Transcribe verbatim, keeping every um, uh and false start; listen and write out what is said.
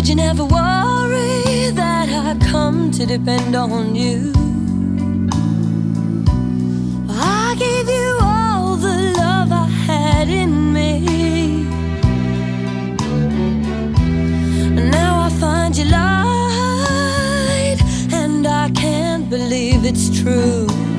Did you never worry that I'd come to depend on you? I gave you all the love I had in me. Now I find you lied, and I can't believe it's true.